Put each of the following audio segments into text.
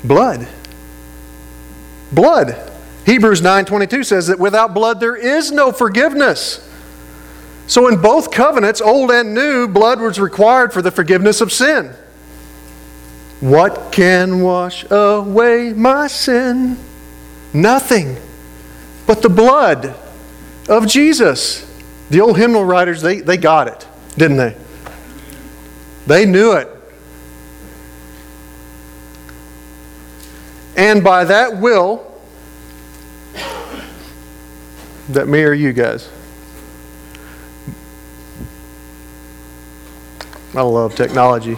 Blood. Blood. Hebrews 9:22 says that without blood there is no forgiveness. So in both covenants, old and new, blood was required for the forgiveness of sin. What can wash away my sin? Nothing but the blood of Jesus. The old hymnal writers, they got it, didn't they? They knew it. And by that will, that me or you guys? I love technology.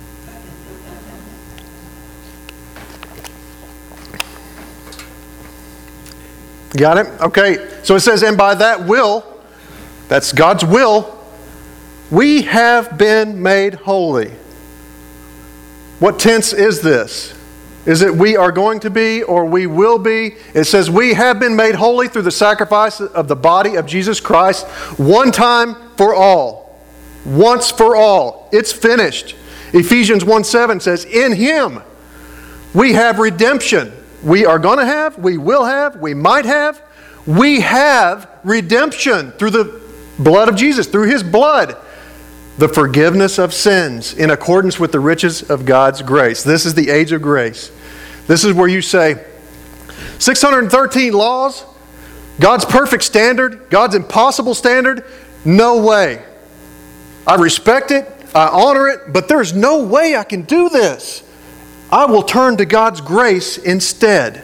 Got it? Okay. So it says, and by that will, that's God's will, we have been made holy. What tense is this? Is it we are going to be or we will be? It says we have been made holy through the sacrifice of the body of Jesus Christ one time for all. Once for all. It's finished. Ephesians 1:7 says, in Him we have redemption. We are going to have, we will have, we might have. We have redemption through the blood of Jesus, through His blood. The forgiveness of sins in accordance with the riches of God's grace. This is the age of grace. This is where you say, 613 laws, God's perfect standard, God's impossible standard, no way. I respect it, I honor it, but there's no way I can do this. I will turn to God's grace instead.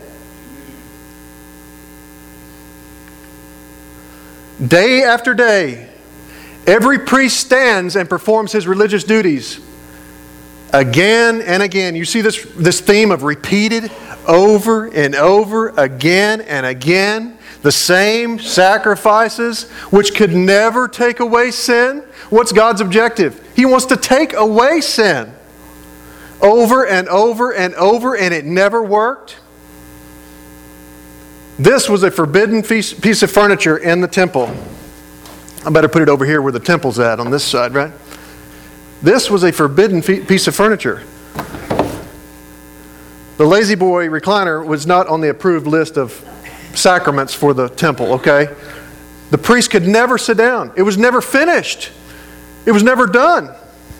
Day after day, every priest stands and performs his religious duties again and again. You see this theme of repeated over and over again and again. The same sacrifices which could never take away sin. What's God's objective? He wants to take away sin. Over and over and over, and it never worked. This was a forbidden piece of furniture in the temple. I better put it over here where the temple's at, on this side, right? This was a forbidden piece of furniture. The Lazy Boy recliner was not on the approved list of sacraments for the temple, okay? The priest could never sit down. It was never finished. It was never done.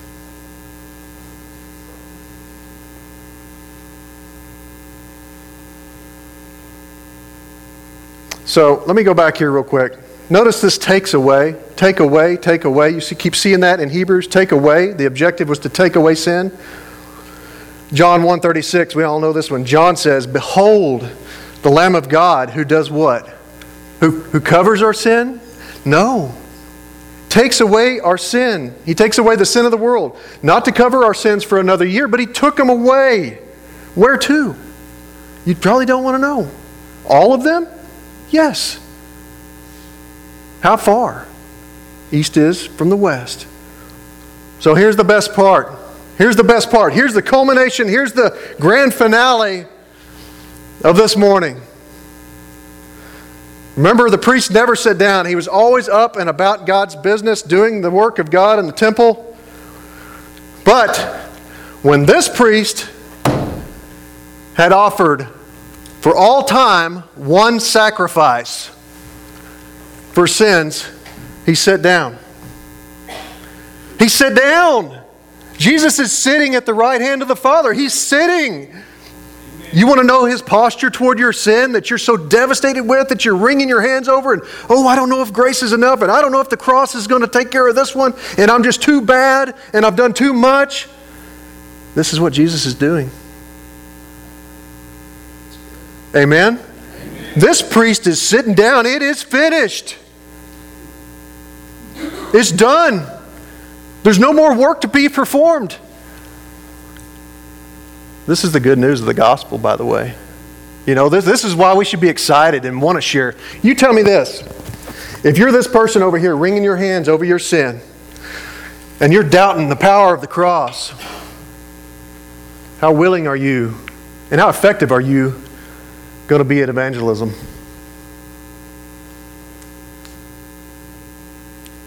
So let me go back here real quick. Notice this takes away, take away, take away. You keep seeing that in Hebrews, take away. The objective was to take away sin. John 1:36, we all know this one. John says, behold, the Lamb of God who does what? Who covers our sin? No. Takes away our sin. He takes away the sin of the world. Not to cover our sins for another year, but He took them away. Where to? You probably don't want to know. All of them? Yes. How far? East is from the west. So here's the best part. Here's the best part. Here's the culmination. Here's the grand finale of this morning. Remember, the priest never sat down. He was always up and about God's business, doing the work of God in the temple. But when this priest had offered for all time one sacrifice for sins, He sat down. He sat down. Jesus is sitting at the right hand of the Father. He's sitting. You want to know His posture toward your sin that you're so devastated with that you're wringing your hands over and, oh, I don't know if grace is enough and I don't know if the cross is going to take care of this one and I'm just too bad and I've done too much. This is what Jesus is doing. Amen? This priest is sitting down. It is finished. It's done. There's no more work to be performed. This is the good news of the gospel, by the way. You know, this is why we should be excited and want to share. You tell me this. If you're this person over here wringing your hands over your sin and you're doubting the power of the cross, how willing are you and how effective are you going to be at evangelism?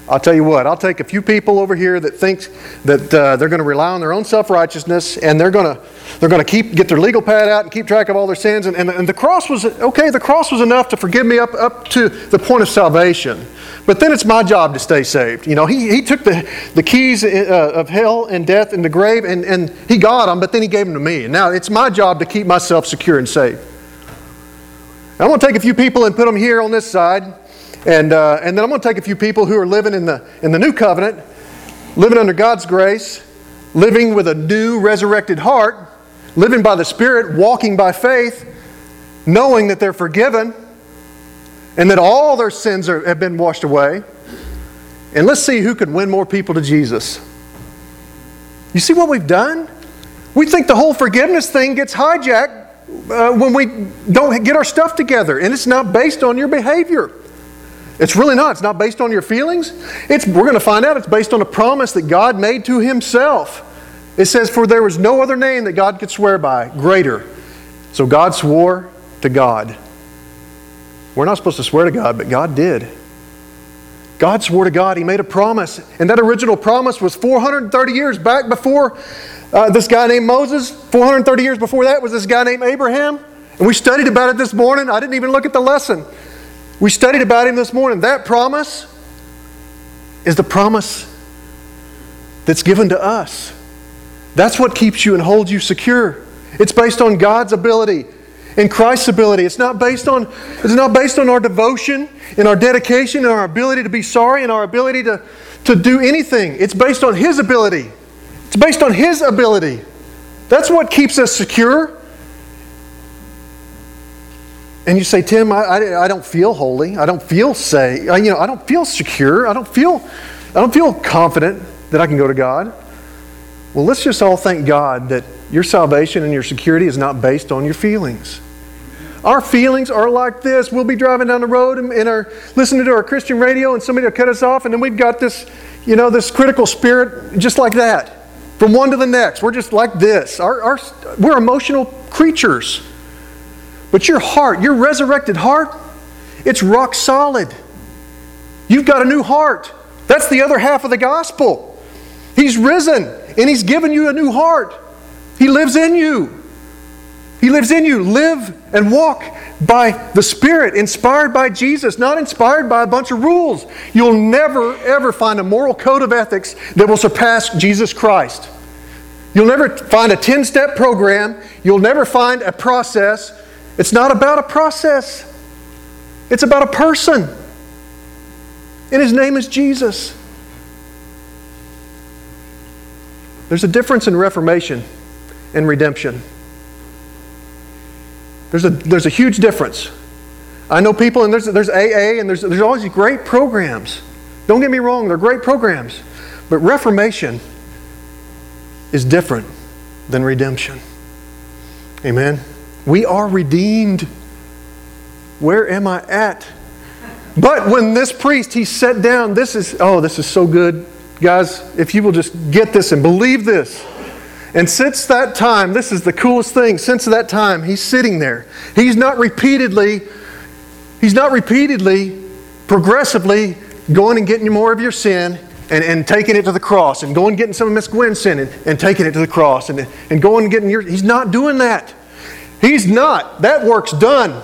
I'll tell you what, I'll take a few people over here that think that they're going to rely on their own self-righteousness, and they're going to get their legal pad out and keep track of all their sins. And the cross was, okay, the cross was enough to forgive me up to the point of salvation. But then it's my job to stay saved. You know, he took the keys of hell and death and the grave, and he got them, but then he gave them to me. And now it's my job to keep myself secure and safe. I'm going to take a few people and put them here on this side. And then I'm going to take a few people who are living in the new covenant, living under God's grace, living with a new resurrected heart, living by the Spirit, walking by faith, knowing that they're forgiven and that all their sins have been washed away. And let's see who can win more people to Jesus. You see what we've done? We think the whole forgiveness thing gets hijacked when we don't get our stuff together, and it's not based on your behavior. It's really not. It's not based on your feelings. We're going to find out it's based on a promise that God made to Himself. It says, "For there was no other name that God could swear by greater." So God swore to God. We're not supposed to swear to God, but God did. God swore to God. He made a promise. And that original promise was 430 years back before this guy named Moses. 430 years before that was this guy named Abraham. And we studied about it this morning. I didn't even look at the lesson. We studied about him this morning. That promise is the promise that's given to us. That's what keeps you and holds you secure. It's based on God's ability and Christ's ability. It's not based on our devotion and our dedication and our ability to be sorry and our ability to do anything. It's based on His ability. It's based on His ability. That's what keeps us secure. And you say, "Tim, I don't feel holy. I don't feel safe. I don't feel secure. I don't feel confident that I can go to God." Well, let's just all thank God that your salvation and your security is not based on your feelings. Our feelings are like this. We'll be driving down the road and listening to our Christian radio, and somebody will cut us off, and then we've got this critical spirit just like that. From one to the next. We're just like this. We're emotional creatures. But your heart, your resurrected heart, it's rock solid. You've got a new heart. That's the other half of the gospel. He's risen, and He's given you a new heart. He lives in you. He lives in you. Live and walk by the Spirit, inspired by Jesus, not inspired by a bunch of rules. You'll never, ever find a moral code of ethics that will surpass Jesus Christ. You'll never find a 10-step program. You'll never find a process. It's not about a process. It's about a person. And His name is Jesus. There's a difference in reformation and redemption. There's a huge difference. I know people, and there's AA, and there's all these great programs. Don't get me wrong, they're great programs. But reformation is different than redemption. Amen? We are redeemed. Where am I at? But when this priest, he sat down, this is so good. Guys, if you will just get this and believe this. And since that time, this is the coolest thing, since that time, he's sitting there. He's not repeatedly, progressively going and getting more of your sin and taking it to the cross, and going and getting some of Miss Gwen's sin and taking it to the cross, and going and getting he's not doing that. He's not. That work's done.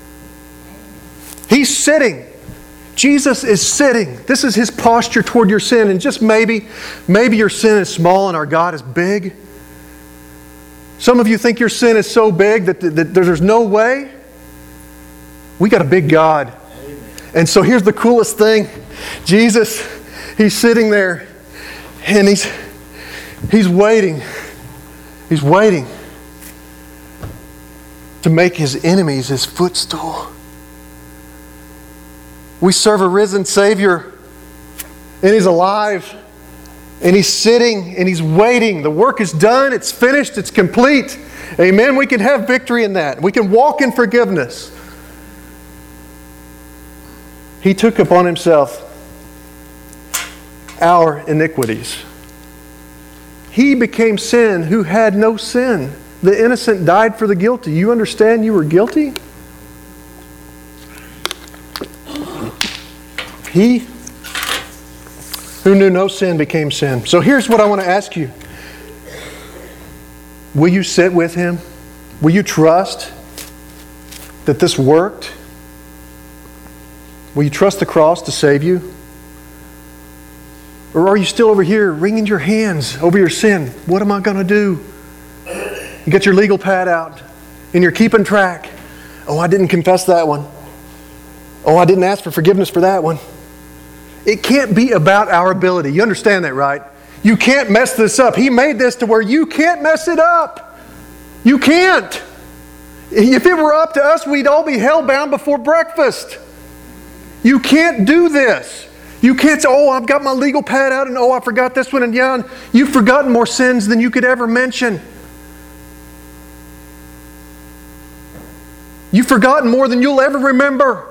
He's sitting. Jesus is sitting. This is His posture toward your sin. And just maybe your sin is small and our God is big. Some of you think your sin is so big that there's no way. We got a big God. And so here's the coolest thing. Jesus, He's sitting there and He's waiting. He's waiting to make His enemies His footstool. We serve a risen Savior, and He's alive, and He's sitting, and He's waiting. The work is done, it's finished, it's complete. Amen? We can have victory in that. We can walk in forgiveness. He took upon Himself our iniquities. He became sin who had no sin. The innocent died for the guilty. You understand you were guilty? He who knew no sin became sin. So here's what I want to ask you. Will you sit with Him? Will you trust that this worked? Will you trust the cross to save you? Or are you still over here wringing your hands over your sin? What am I going to do? You get your legal pad out and you're keeping track. Oh, I didn't confess that one. Oh, I didn't ask for forgiveness for that one. It can't be about our ability. You understand that, right? You can't mess this up. He made this to where you can't mess it up. You can't. If it were up to us, we'd all be hell-bound before breakfast. You can't do this. You can't say, oh, I've got my legal pad out and oh, I forgot this one. And yeah, you've forgotten more sins than you could ever mention. You've forgotten more than you'll ever remember.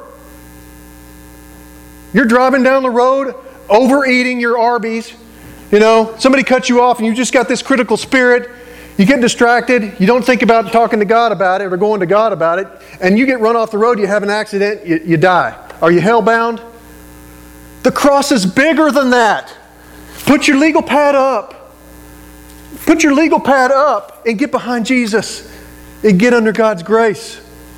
You're driving down the road, overeating your Arby's. You know, somebody cuts you off and you just got this critical spirit. You get distracted. You don't think about talking to God about it or going to God about it. And you get run off the road, you have an accident, you die. Are you hell-bound? The cross is bigger than that. Put your legal pad up. Put your legal pad up and get behind Jesus and get under God's grace.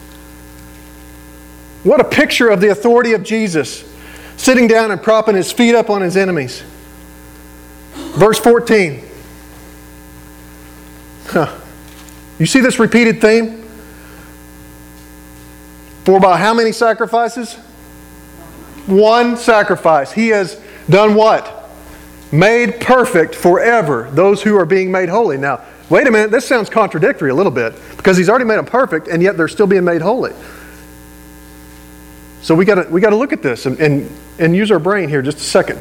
What a picture of the authority of Jesus, sitting down and propping His feet up on His enemies. Verse 14. You see this repeated theme? For by how many sacrifices? One sacrifice. He has done what? Made perfect forever those who are being made holy. Now, wait a minute, this sounds contradictory a little bit because He's already made them perfect and yet they're still being made holy. So we got to look at this and use our brain here just a second.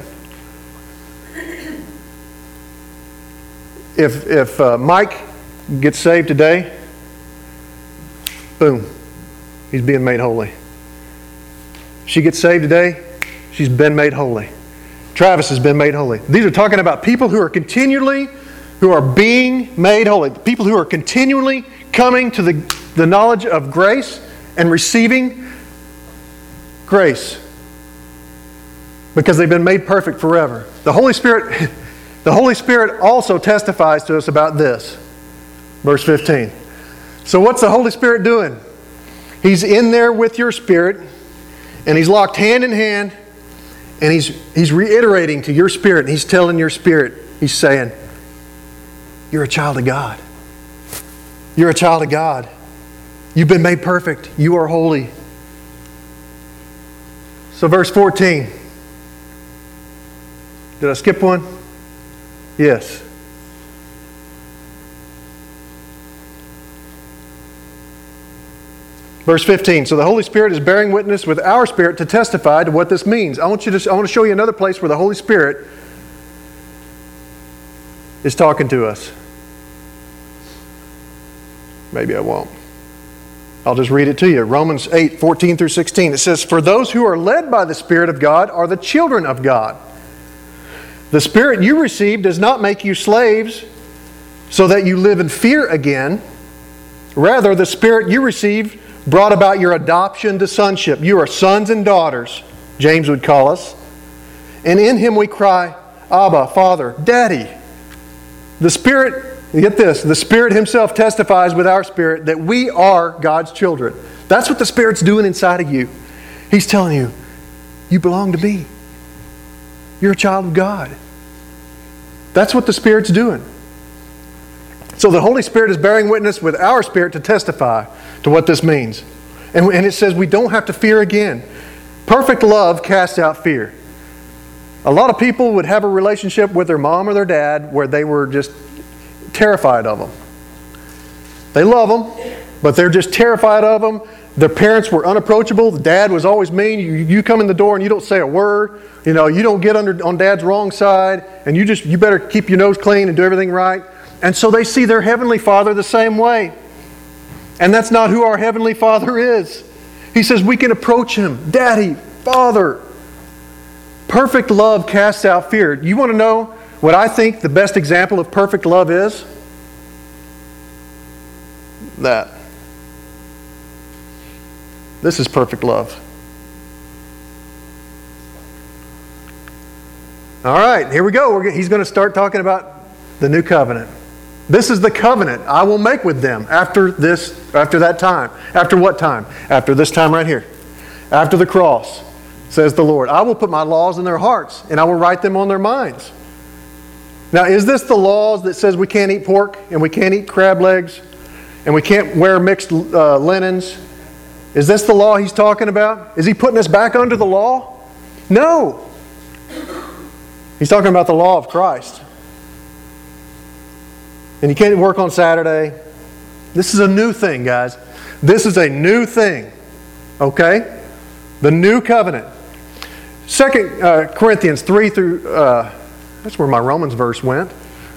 If Mike gets saved today, boom, he's being made holy. She gets saved today, she's been made holy. Travis has been made holy. These are talking about people who are being made holy. People who are continually coming to the knowledge of grace and receiving grace because they've been made perfect forever. The Holy Spirit also testifies to us about this. Verse 15. So what's the Holy Spirit doing? He's in there with your spirit. And He's locked hand in hand, and He's reiterating to your spirit, and He's telling your spirit, He's saying, you're a child of God. You're a child of God. You've been made perfect. You are holy. So verse 14. Did I skip one? Yes. Verse 15, so the Holy Spirit is bearing witness with our spirit to testify to what this means. I want to show you another place where the Holy Spirit is talking to us. Maybe I won't. I'll just read it to you. Romans 8, 14 through 16. It says, for those who are led by the Spirit of God are the children of God. The Spirit you received does not make you slaves so that you live in fear again. Rather, the Spirit you received brought about your adoption to sonship. You are sons and daughters, James would call us. And in Him we cry, Abba, Father, Daddy. The Spirit, get this, the Spirit Himself testifies with our spirit that we are God's children. That's what the Spirit's doing inside of you. He's telling you, you belong to me. You're a child of God. That's what the Spirit's doing. So the Holy Spirit is bearing witness with our spirit to testify to what this means. And it says we don't have to fear again. Perfect love casts out fear. A lot of people would have a relationship with their mom or their dad where they were just terrified of them. They love them, but they're just terrified of them. Their parents were unapproachable. The dad was always mean. You come in the door and you don't say a word. You know, you don't get on dad's wrong side, and you better keep your nose clean and do everything right. And so they see their Heavenly Father the same way. And that's not who our Heavenly Father is. He says we can approach Him. Daddy, Father. Perfect love casts out fear. You want to know what I think the best example of perfect love is? That. This is perfect love. All right, here we go. He's going to start talking about the new covenant. This is the covenant I will make with them after that time. After what time? After this time right here. After the cross, says the Lord. I will put my laws in their hearts, and I will write them on their minds. Now, is this the laws that says we can't eat pork, and we can't eat crab legs, and we can't wear mixed linens? Is this the law he's talking about? Is he putting us back under the law? No. He's talking about the law of Christ. And you can't work on Saturday. This is a new thing, guys. This is a new thing. Okay? The new covenant. 2 Corinthians 3 through... that's where my Romans verse went.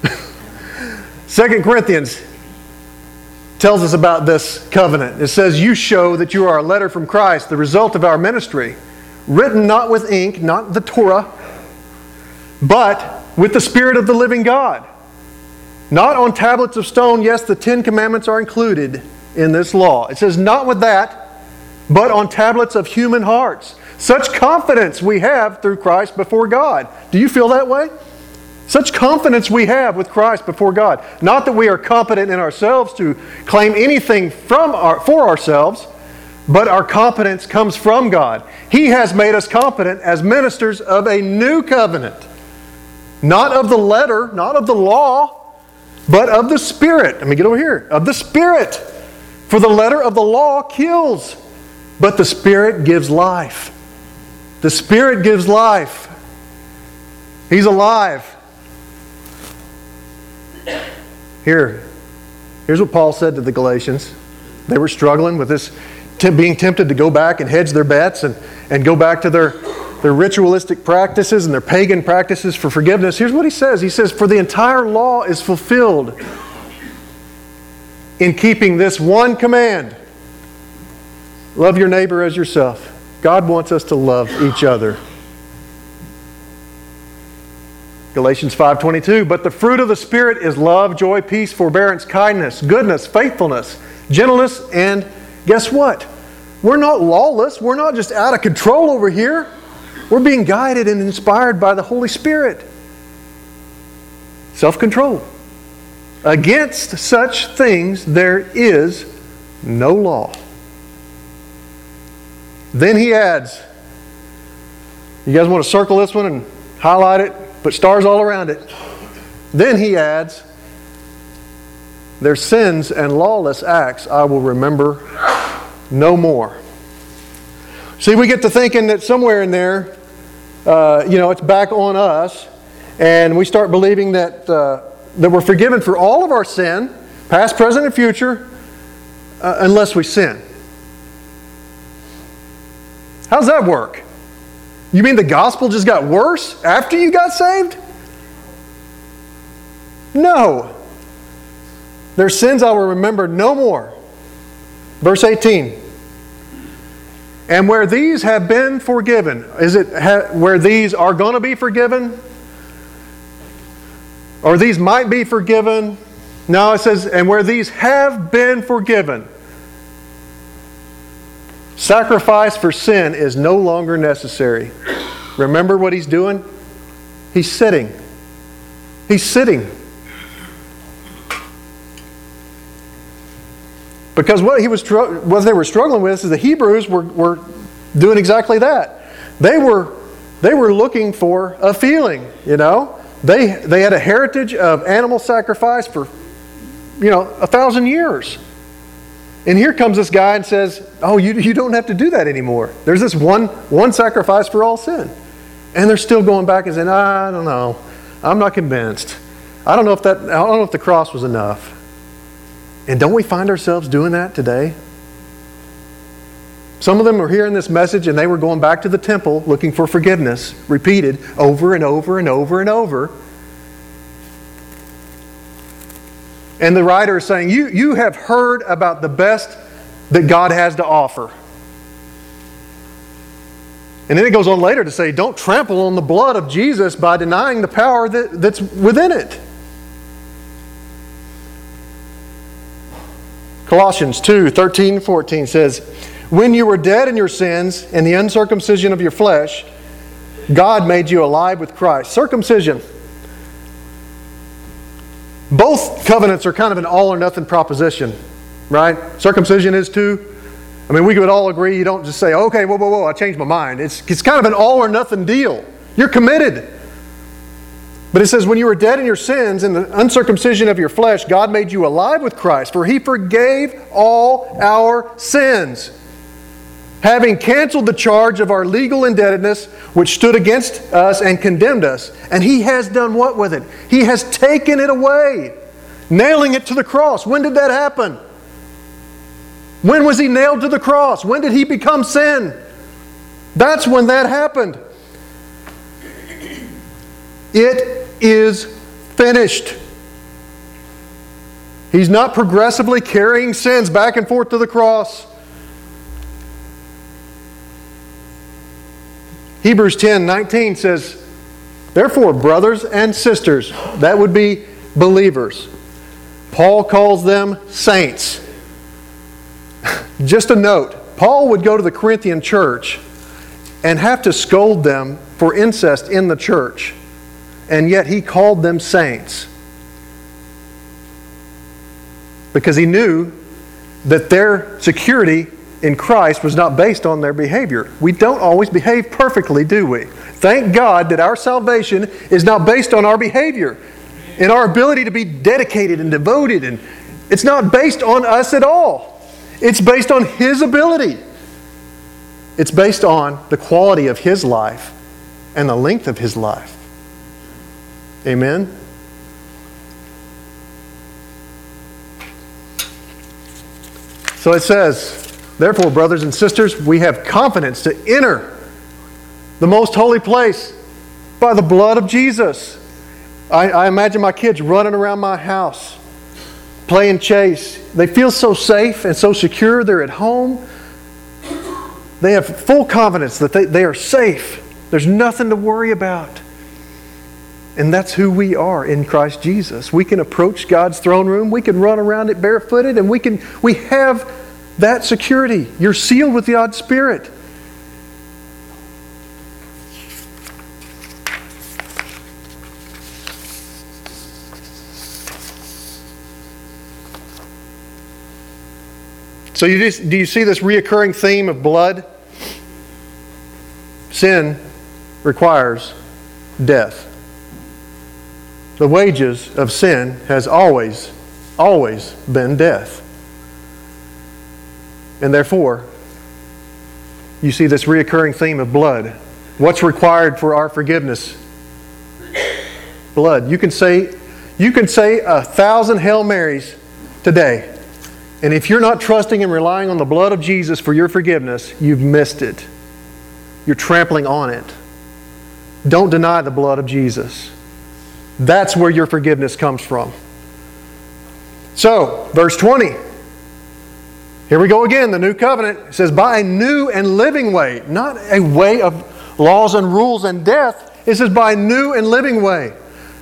2 Corinthians tells us about this covenant. It says, you show that you are a letter from Christ, the result of our ministry, written not with ink, not the Torah, but with the Spirit of the living God. Not on tablets of stone. Yes, the 10 Commandments are included in this law. It says, not with that, but on tablets of human hearts. Such confidence we have through Christ before God. Do you feel that way? Such confidence we have with Christ before God. Not that we are competent in ourselves to claim anything for ourselves, but our competence comes from God. He has made us competent as ministers of a new covenant. Not of the letter, not of the law, but of the Spirit. Let me get over here. Of the Spirit. For the letter of the law kills, but the Spirit gives life. The Spirit gives life. He's alive. Here's what Paul said to the Galatians. They were struggling with this, being tempted to go back and hedge their bets and go back to their ritualistic practices and their pagan practices for forgiveness. Here's what he says. He says, for the entire law is fulfilled in keeping this one command. Love your neighbor as yourself. God wants us to love each other. Galatians 5:22, but the fruit of the Spirit is love, joy, peace, forbearance, kindness, goodness, faithfulness, gentleness, and guess what? We're not lawless. We're not just out of control over here. We're being guided and inspired by the Holy Spirit. Self-control. Against such things there is no law. Then he adds, you guys want to circle this one and highlight it? Put stars all around it. Then he adds, their sins and lawless acts I will remember no more. See, we get to thinking that somewhere in there, it's back on us, and we start believing that we're forgiven for all of our sin, past, present, and future, unless we sin. How's that work? You mean the gospel just got worse after you got saved? No. Their sins I will remember no more. Verse 18. And where these have been forgiven, is it where these are going to be forgiven? Or these might be forgiven? No, it says, and where these have been forgiven, sacrifice for sin is no longer necessary. Remember what he's doing? He's sitting. He's sitting. Because what they were struggling with is the Hebrews were doing exactly that. They were looking for a feeling, They had a heritage of animal sacrifice for, 1,000 years. And here comes this guy and says, oh, you don't have to do that anymore. There's this one sacrifice for all sin. And they're still going back and saying, I don't know. I'm not convinced. I don't know if the cross was enough. And don't we find ourselves doing that today? Some of them were hearing this message and they were going back to the temple looking for forgiveness, repeated over and over and over and over. And the writer is saying, you have heard about the best that God has to offer. And then it goes on later to say, don't trample on the blood of Jesus by denying the power that's within it. Colossians 2:13-14 says, when you were dead in your sins and the uncircumcision of your flesh, God made you alive with Christ. Circumcision. Both covenants are kind of an all or nothing proposition, right? Circumcision is too. I mean, we could all agree you don't just say, okay, whoa, I changed my mind. It's kind of an all or nothing deal. You're committed. But it says, when you were dead in your sins and the uncircumcision of your flesh, God made you alive with Christ, for He forgave all our sins, having canceled the charge of our legal indebtedness, which stood against us and condemned us. And He has done what with it? He has taken it away, nailing it to the cross. When did that happen? When was He nailed to the cross? When did He become sin? That's when that happened. It is finished. He's not progressively carrying sins back and forth to the cross. Hebrews 10:19 says, therefore, brothers and sisters, that would be believers. Paul calls them saints. Just a note, Paul would go to the Corinthian church and have to scold them for incest in the church. And yet he called them saints. Because he knew that their security in Christ was not based on their behavior. We don't always behave perfectly, do we? Thank God that our salvation is not based on our behavior and our ability to be dedicated and devoted. And it's not based on us at all. It's based on His ability. It's based on the quality of His life and the length of His life. Amen? So it says, therefore, brothers and sisters, we have confidence to enter the most holy place by the blood of Jesus. I imagine my kids running around my house, playing chase. They feel so safe and so secure. They're at home. They have full confidence that they are safe. There's nothing to worry about. And that's who we are in Christ Jesus. We can approach God's throne room. We can run around it barefooted, and we have that security. You're sealed with God's Spirit. So do you see this reoccurring theme of blood? Sin requires death. The wages of sin has always been death. And therefore, you see this reoccurring theme of blood. What's required for our forgiveness? Blood. You can say 1,000 Hail Marys today. And if you're not trusting and relying on the blood of Jesus for your forgiveness, you've missed it. You're trampling on it. Don't deny the blood of Jesus. That's where your forgiveness comes from. So, verse 20. Here we go again, the new covenant. It says, by a new and living way. Not a way of laws and rules and death. It says, by a new and living way.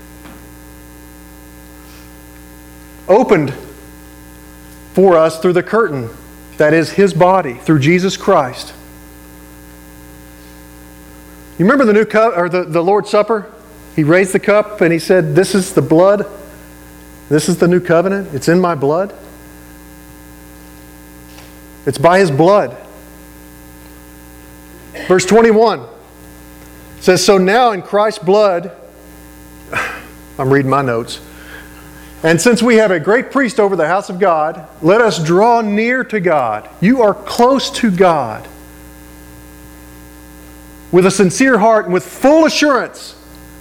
Opened for us through the curtain. That is His body, through Jesus Christ. You remember the new cup, or the Lord's Supper? He raised the cup and He said, this is the blood. This is the new covenant. It's in my blood. It's by His blood. Verse 21 says, so now in Christ's blood, I'm reading my notes. And since we have a great priest over the house of God, let us draw near to God. You are close to God. With a sincere heart and with full assurance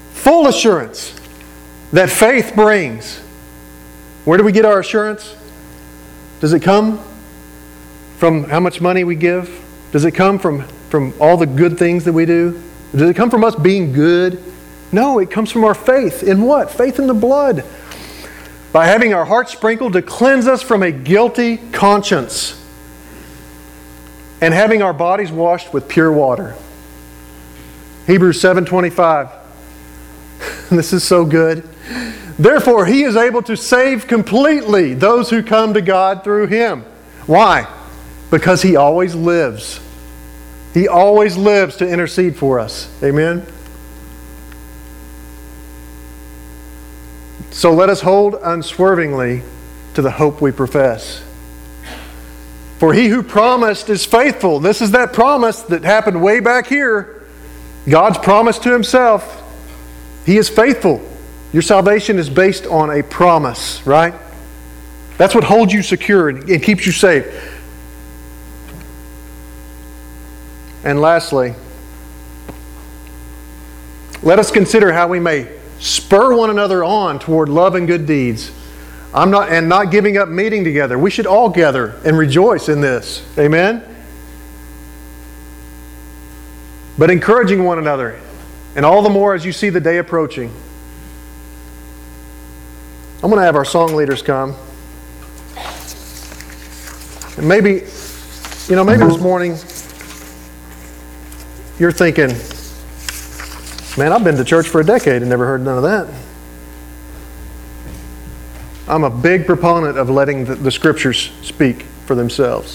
that faith brings. Where do we get our assurance? Does it come from how much money we give? Does it come from all the good things that we do? Does it come from us being good? No, it comes from our faith. In what? Faith in the blood. By having our hearts sprinkled to cleanse us from a guilty conscience. And having our bodies washed with pure water. Hebrews 7:25. This is so good. Therefore, He is able to save completely those who come to God through Him. Why? Because He always lives. He always lives to intercede for us. Amen? So let us hold unswervingly to the hope we profess. For He who promised is faithful. This is that promise that happened way back here. God's promise to Himself. He is faithful. Your salvation is based on a promise, right? That's what holds you secure and keeps you safe. And lastly, let us consider how we may spur one another on toward love and good deeds. Not giving up meeting together. We should all gather and rejoice in this. Amen? But encouraging one another, and all the more as you see the day approaching. I'm going to have our song leaders come. And maybe this morning you're thinking, man, I've been to church for a decade and never heard none of that. I'm a big proponent of letting the Scriptures speak for themselves.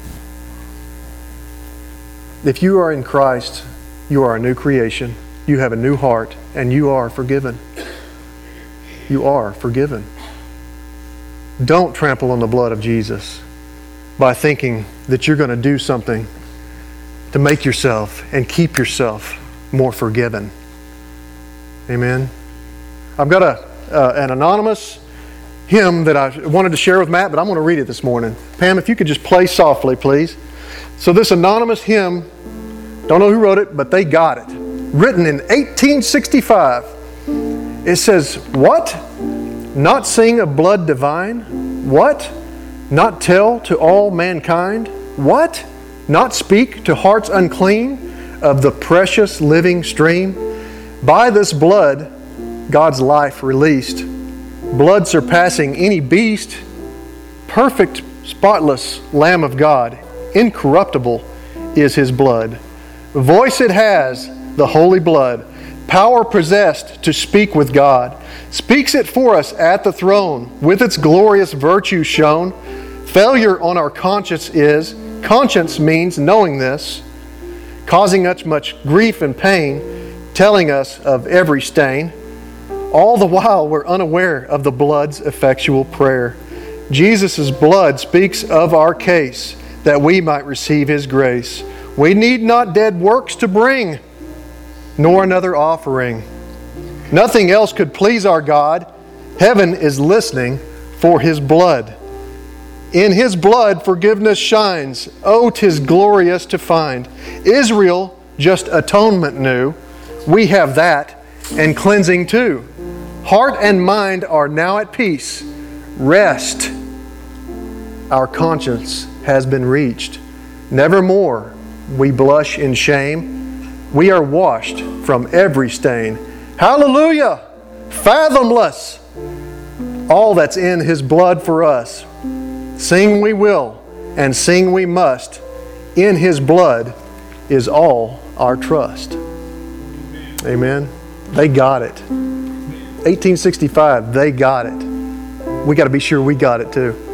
If you are in Christ, you are a new creation. You have a new heart, and you are forgiven. You are forgiven. Don't trample on the blood of Jesus by thinking that you're going to do something to make yourself and keep yourself more forgiven. Amen? I've got an anonymous hymn that I wanted to share with Matt, but I'm going to read it this morning. Pam, if you could just play softly, please. So this anonymous hymn, don't know who wrote it, but they got it. Written in 1865. It says, "What? Not sing of blood divine? What? Not tell to all mankind? What? Not speak to hearts unclean of the precious living stream? By this blood, God's life released, blood surpassing any beast, perfect, spotless Lamb of God, incorruptible is His blood. Voice it has, the holy blood, power possessed to speak with God, speaks it for us at the throne, with its glorious virtue shown. Failure on our conscience is, conscience means knowing this, causing us much grief and pain, telling us of every stain. All the while we're unaware of the blood's effectual prayer. Jesus' blood speaks of our case, that we might receive His grace. We need not dead works to bring, nor another offering. Nothing else could please our God. Heaven is listening for His blood. In His blood forgiveness shines. Oh, 'tis glorious to find. Israel just atonement knew. We have that, and cleansing too. Heart and mind are now at peace. Rest. Our conscience has been reached. Nevermore we blush in shame. We are washed from every stain. Hallelujah! Fathomless! All that's in His blood for us. Sing we will, and sing we must. In His blood is all our trust. Amen. They got it. 1865, they got it. We got to be sure we got it too.